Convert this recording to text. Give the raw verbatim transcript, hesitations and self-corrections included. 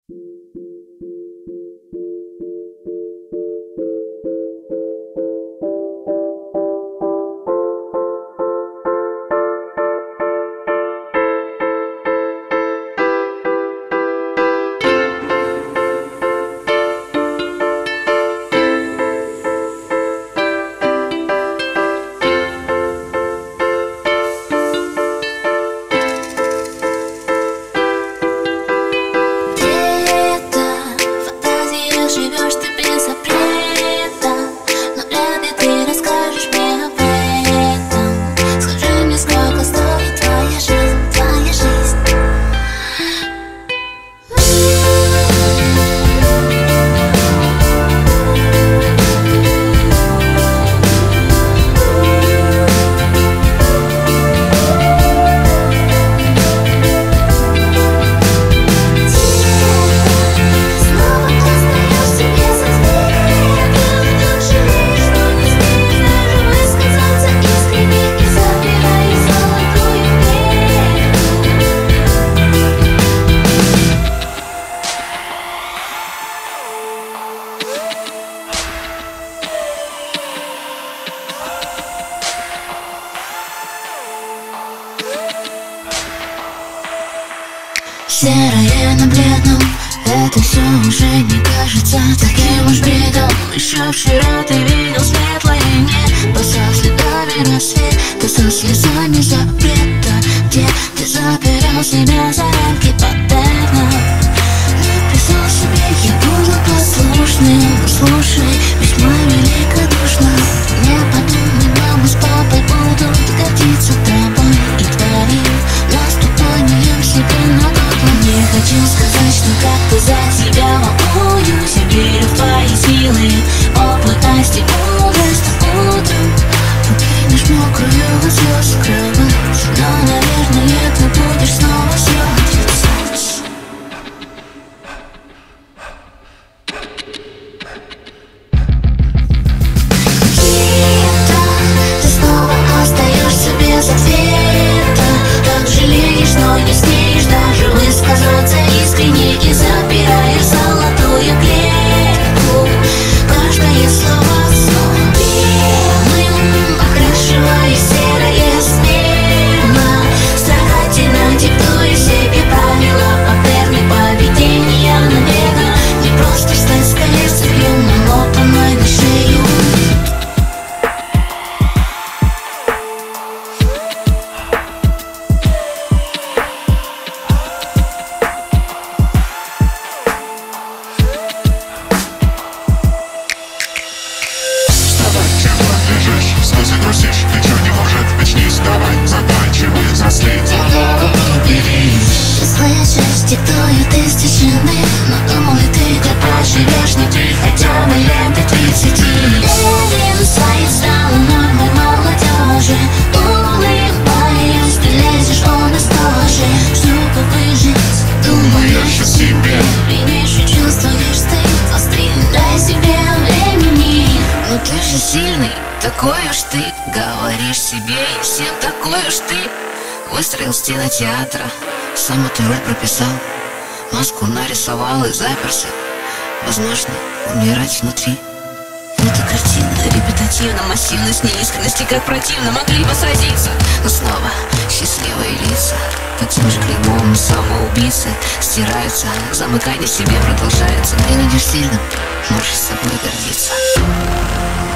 Серое на бледном, это все уже не кажется таким уж бредом. Еще вчера ты видел светлое небо со следами рассвета, со слезами запрета, где ты запирал себя за рамки паттерна. Написал себе, я буду послушным, слушай, весьма великодушно. Не подумай, мама с папой будут гордиться тобой и твоим наступанием себе на горло. Не хочу сказать, что как-то за тебя волнуюсь. Я верю в твои силы, опытность и мудрость. Утром покинешь мокрую от слез кровать, но, наверное, ты будешь снова сердиться. Где-то ты снова остаешься без ответа. Так жалеешь, но не смеешь даже высказаться искренне и запираешь золотую клетку. Каждое слово снова белым, окрашивая серое смело, старательно диктуя себе правила, паттерны поведения навека. Не просто стать скорее цепью, намотанной на шею. Слезы грустишь, ничего не может, начнись, давай, заканчивай, взрослеть. Ты слышишь, диктуют из тишины, но думал ли ты, где проживешь, не ты, хотя бы лет до тридцати. Левин сайт стал нормой молодежи, улыбаясь, ты лезешь, он из кожи, чтобы выжить, думаешь о себе. И меньше чувствуешь ты, острый, дай себе времени. Но ты же сильный, такой уж ты, говоришь себе и всем такой уж ты. Выстроил стены театра, сам эту роль прописал, маску нарисовал и заперся. Возможно, умирать внутри. Эта картина репетативно, массивно, с неискренности, как противно могли бы сразиться. Но снова счастливые лица, таким же клеймом самоубийцы стираются, замыкание в себе продолжается. Выглядишь сильным, можешь с собой гордиться.